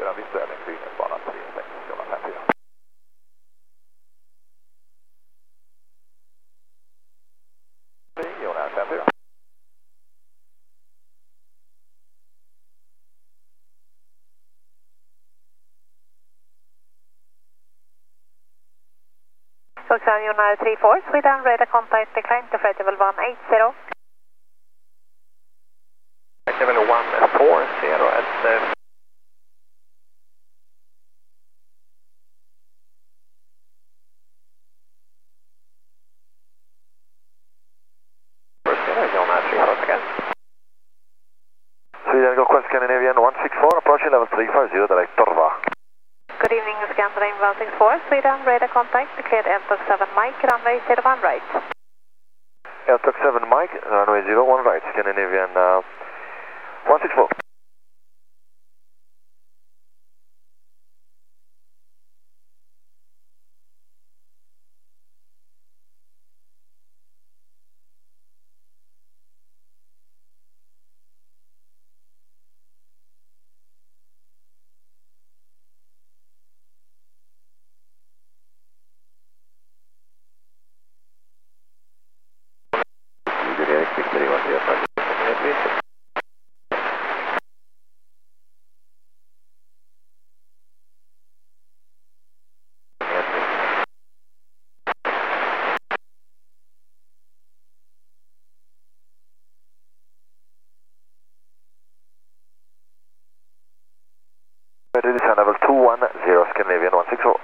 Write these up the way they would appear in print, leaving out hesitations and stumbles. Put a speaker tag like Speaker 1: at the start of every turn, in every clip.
Speaker 1: viss övning, flygningsbana 36054. Jonäs 54.
Speaker 2: Foxtrot United 34, Sweden, radar contact decline to flight level 180.
Speaker 1: Flight level 140 at Sweden, go Quest Scandinavian 164, approaching level 350, direct Torva.
Speaker 2: Good evening, Scandinavian 164, Sweden, radar contact, declared L7 Mike, runway 01 right.
Speaker 1: L7 Mike, runway 01 right, Scandinavian 164. Ready to level 210, Scandinavian 164.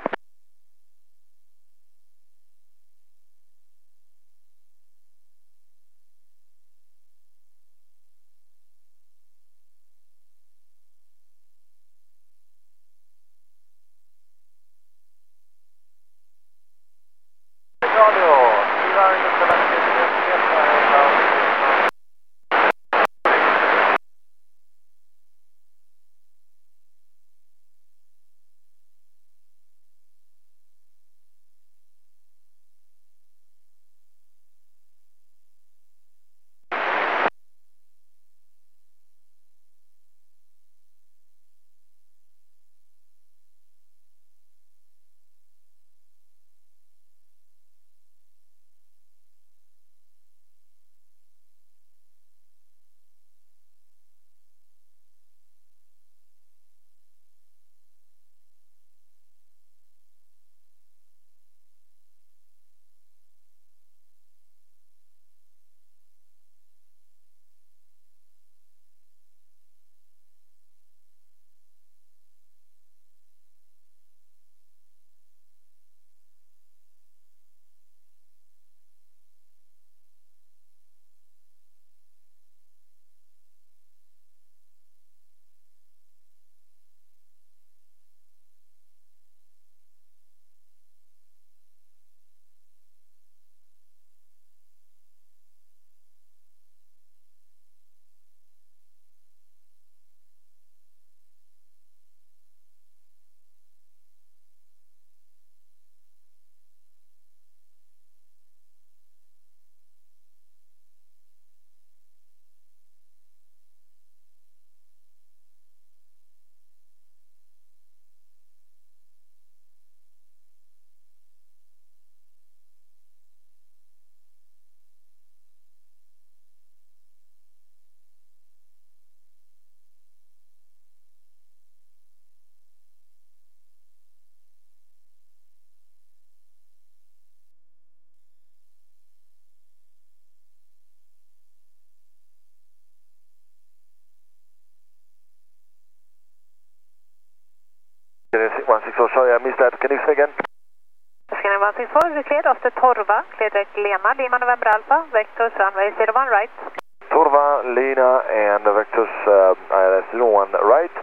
Speaker 1: Scandinavian 164, sorry I missed that, can you say again?
Speaker 2: Scandinavian 164, we cleared after Torva, cleared direct Lima, Lima November Alpha, vectors runway 01 right.
Speaker 1: Torva, Lena, and vectors ILS 01 right.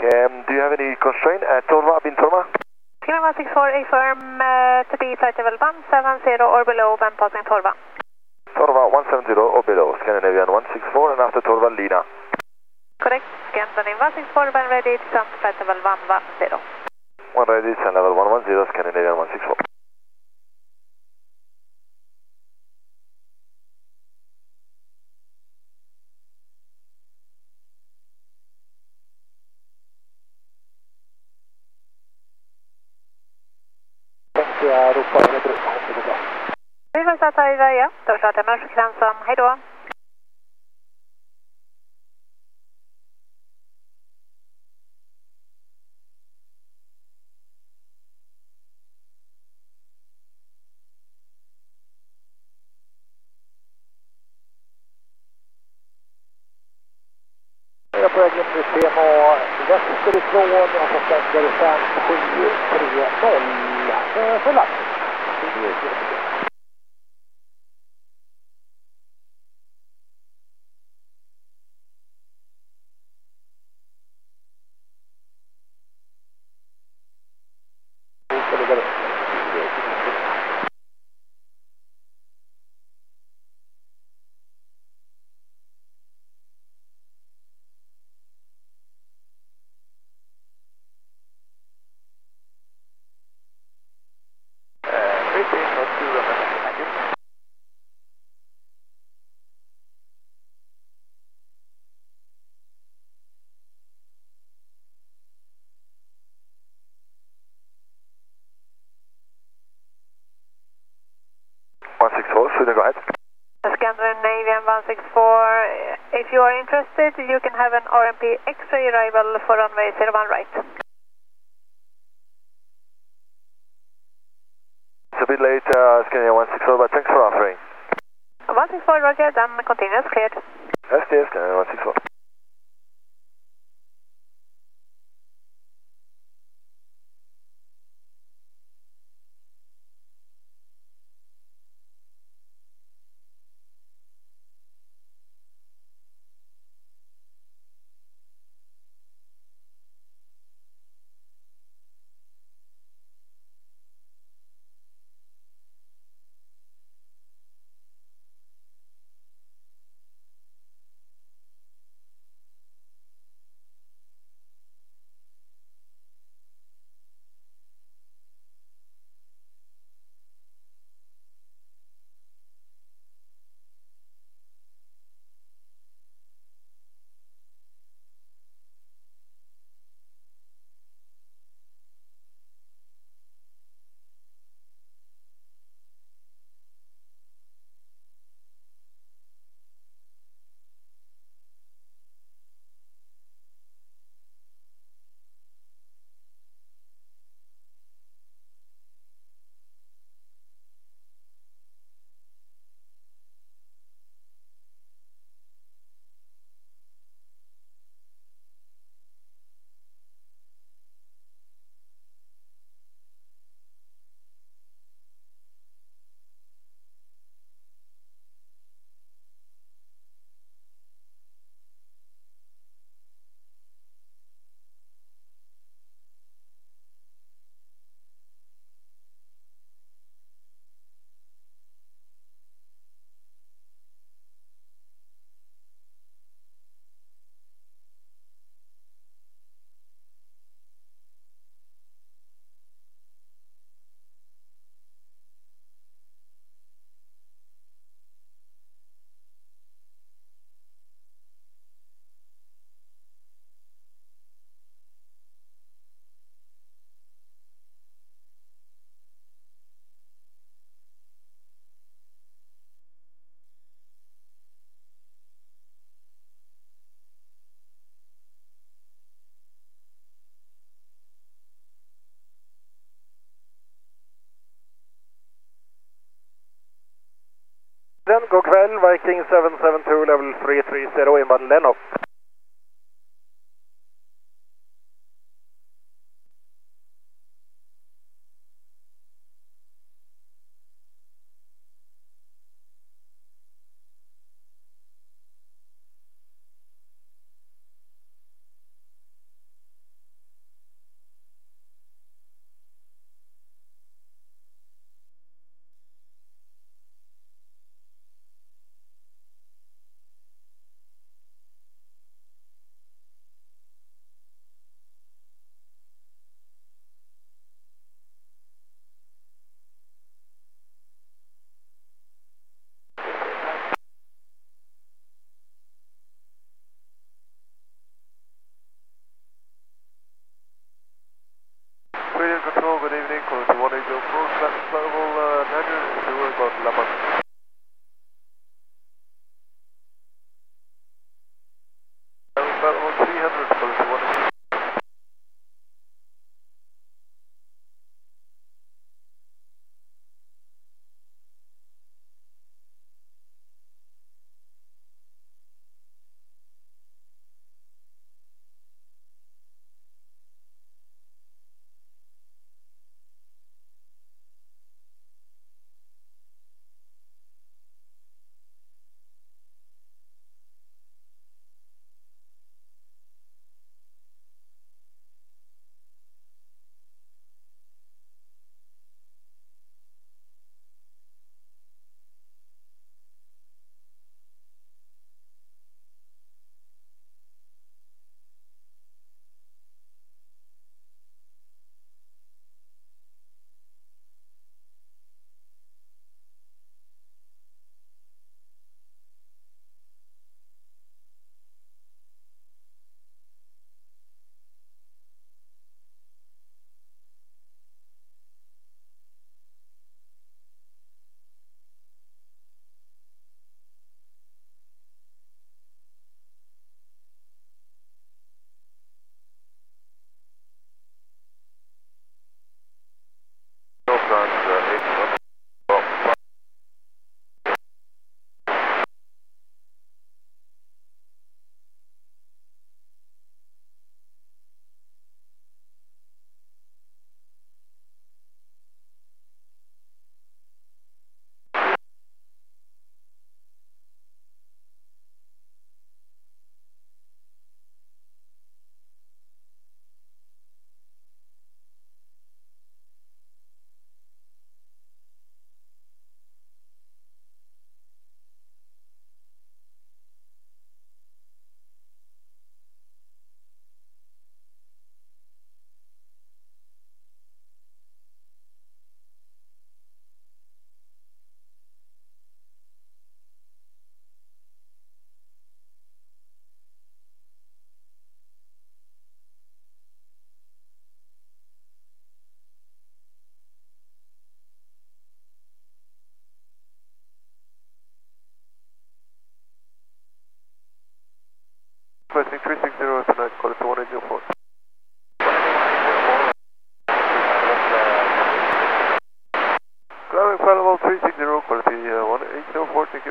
Speaker 1: Do you have any constraint at Torva, bin Torva?
Speaker 2: Scandinavian 164, affirm to be flight level 170 or below when passing Torva.
Speaker 1: Torva 170 or below, Scandinavian 164, and after Torva, Lena.
Speaker 2: Correct, Scandinavian 164, when ready to jump flight level 110.
Speaker 1: One ready, descend level 110, Scandinavian 164.
Speaker 3: jag ropar över bron. Det går bra.
Speaker 2: Vi vill sätta i vägen. Då startar mörskransen. Hej då.
Speaker 3: Jag är på väg in i system och västerifrån. Jag får stänger 5730. Full lapp.
Speaker 1: Sweden, go ahead.
Speaker 2: Scandinavian Navy 164. If you are interested, you can have an RMP X-ray arrival for runway 01 right.
Speaker 1: It's a bit late, Scandinavian 164, but thanks for offering.
Speaker 2: 164, roger, then continuous cleared.
Speaker 1: STS, Scandinavian 164.
Speaker 3: God kväll, Viking 772 level 330 inbound Leno.
Speaker 1: quality 1804, traffic level 900, about Laman. Traffic level 300, quality 1804. Requesting 360 tonight, quality 1804. Traffic level 360, quality 1804, thank you.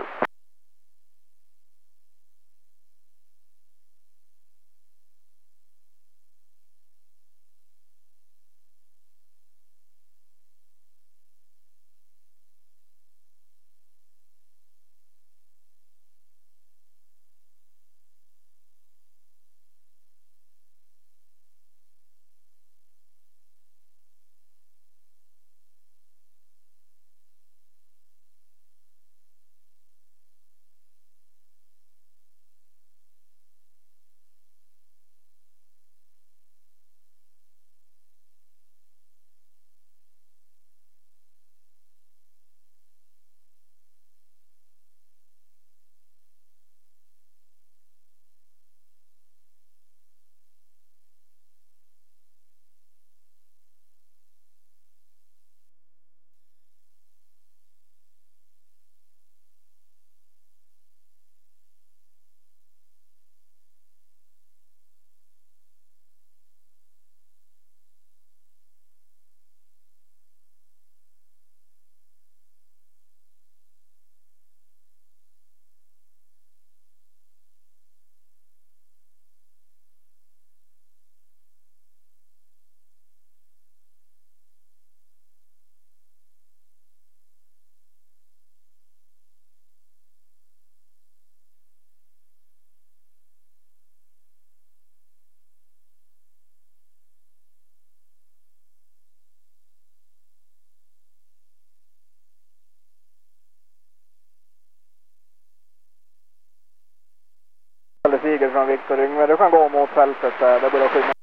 Speaker 3: Siger från Viktor Yngve, du kan gå mot fältet där, det börjar skymma.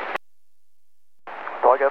Speaker 1: Taget.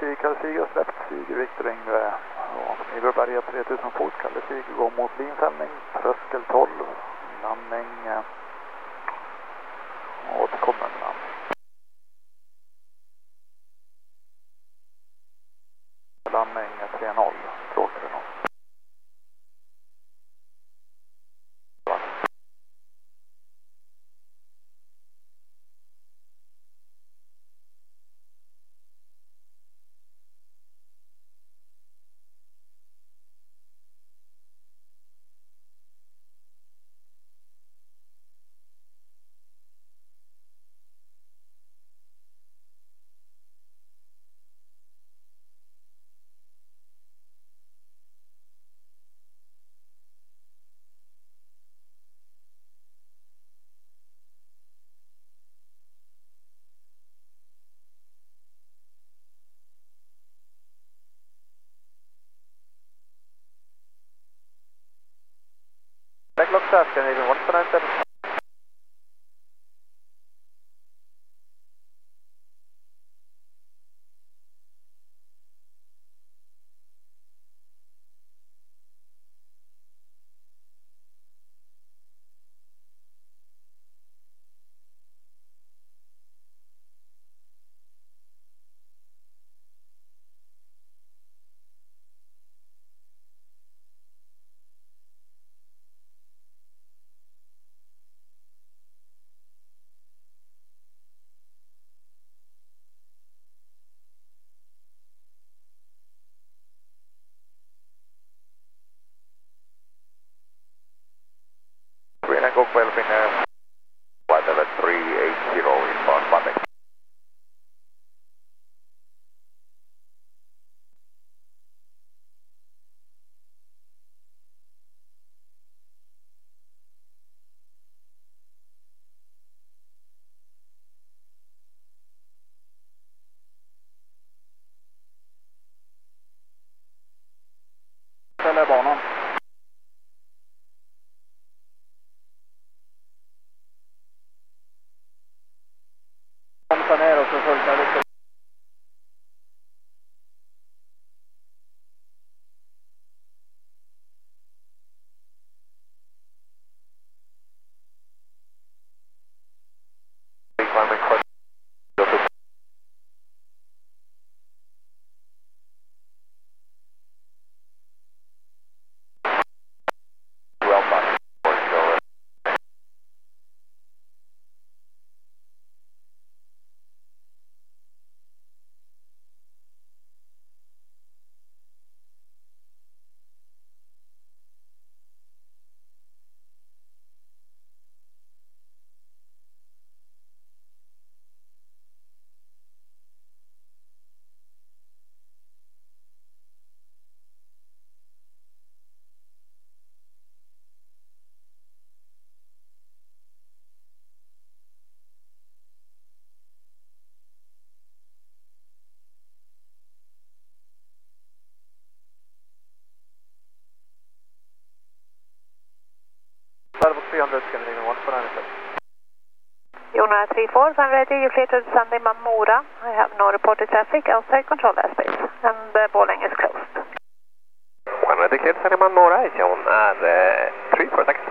Speaker 3: Kalle Sig har släppt Siger Viktor Yngve. Iberberga 3000 fot, Kalle Sig går mot linfällning, tröskel 12, landning, återkommer med namn. Landning 3-0, tråk 3-0.
Speaker 1: Backlog SAS, Canadian 1497. Green and Cockwell, Finnair. Flight level 380 inbound Monday.
Speaker 3: Ställer banan. Bromsa ner och så fullföljer vi.
Speaker 1: Level 300, Canadian 1497.
Speaker 2: Jona 34, I'm ready. You clear to Sunday Mamora. I have no reported traffic outside control airspace, and the Borlänge is closed.
Speaker 1: One ready, clear to Sunday Mamora. Zone är 3 for taxi.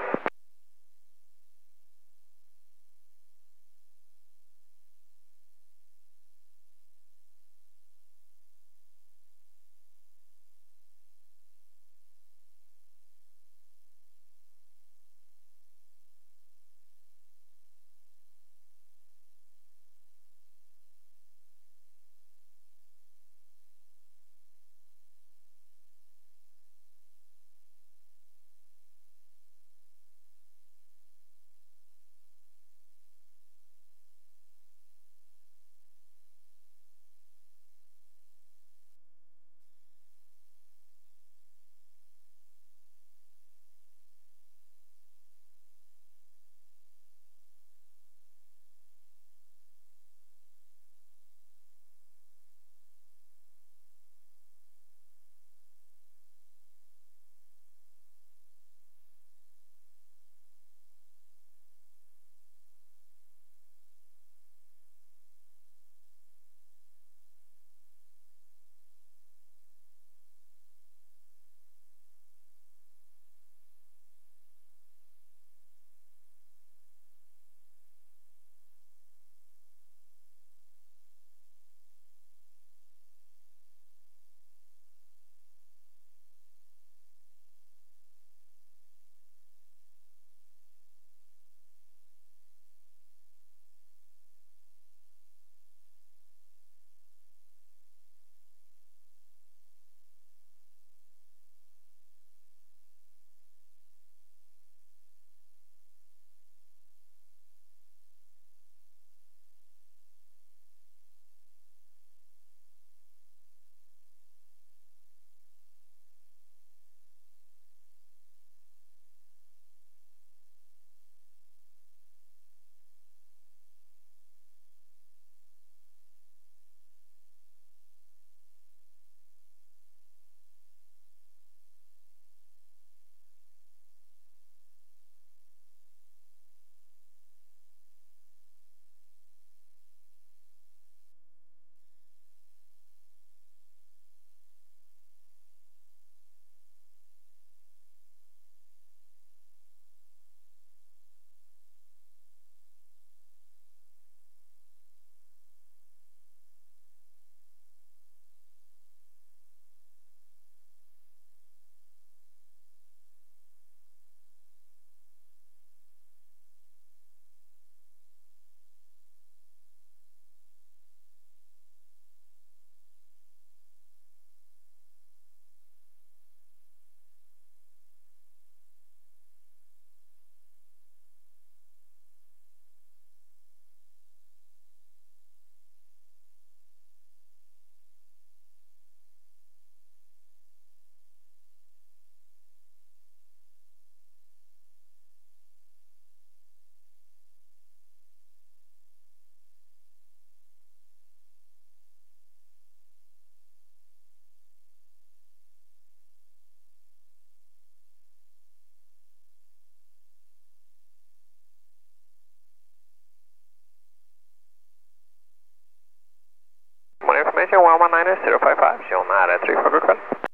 Speaker 4: minus 055, John R34, god kväll.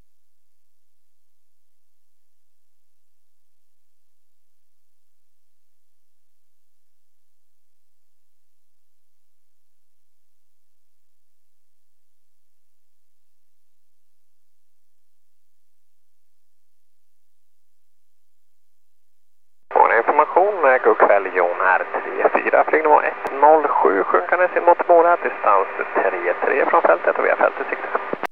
Speaker 4: Information, god kväll, John R34, flygning 107, sjunkandes in mot Mora, distans 33 från fältet och via fältet sikte.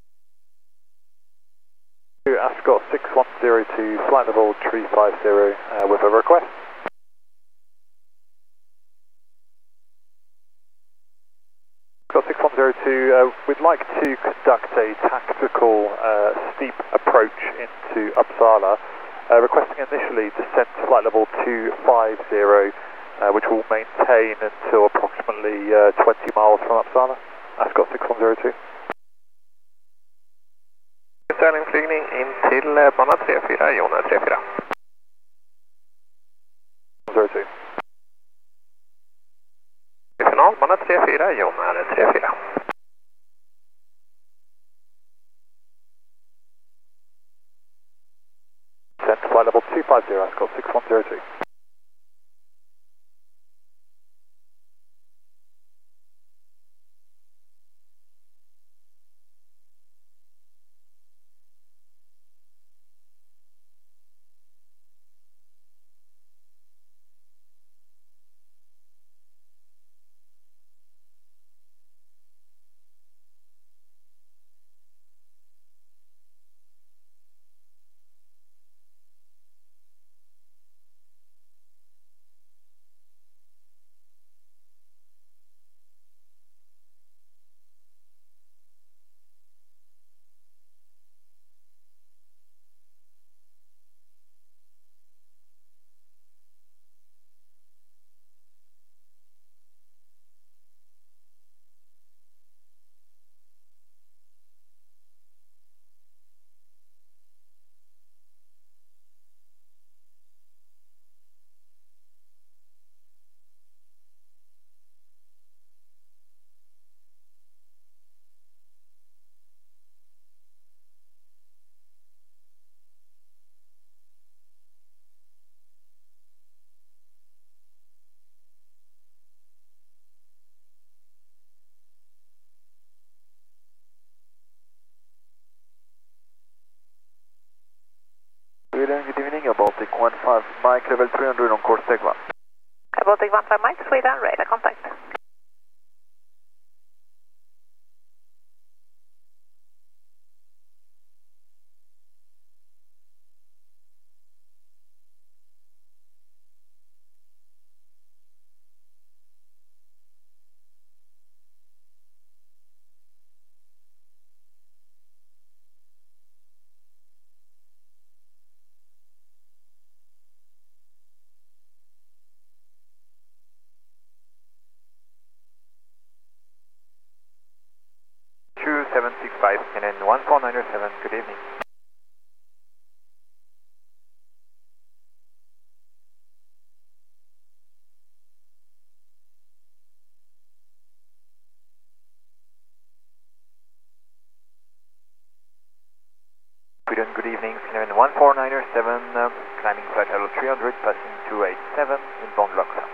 Speaker 3: Ascot 6102, flight level 350 with a request. Ascot 6102, we'd like to conduct a tactical steep approach into Uppsala. Requesting initially descent to flight level 250, which will maintain until approximately 20 miles from Uppsala. Ascot 6102.
Speaker 4: Sterlingflygning in till bana 34, Jona 34.
Speaker 3: 02.
Speaker 4: Final, bana 34, Jona 34.
Speaker 3: Descent to flight level 250, Ascot 6102.
Speaker 1: Good evening, Baltic 15 Mike, level 300 on course take 1.
Speaker 2: Baltic 15 Mike, Sweden, radar contact.
Speaker 4: and then 1497, good evening. Good evening, Finland 1497, climbing flight level 300, passing 287, inbound Loksa.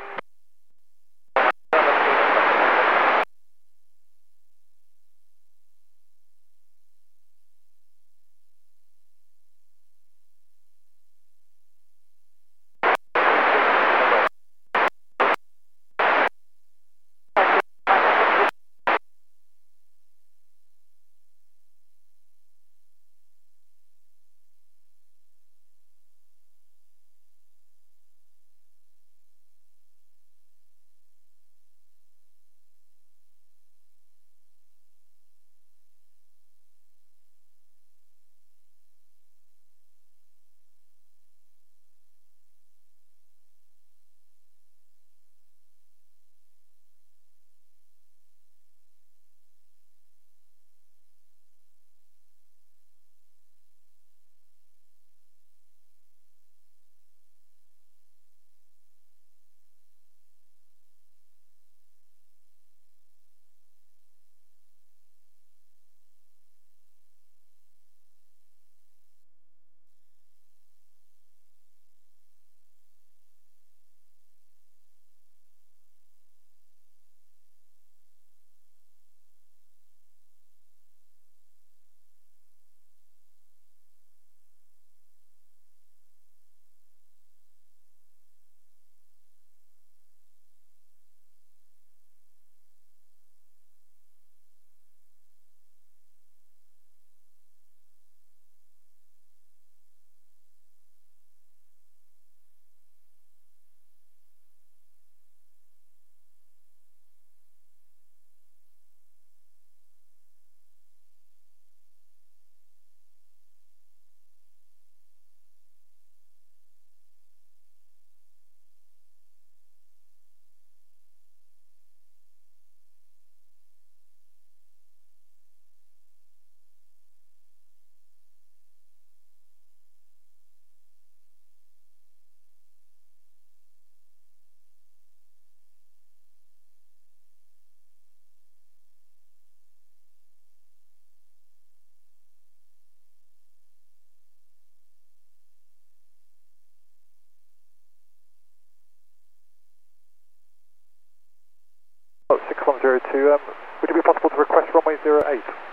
Speaker 3: 6102, would it be possible to request runway 08?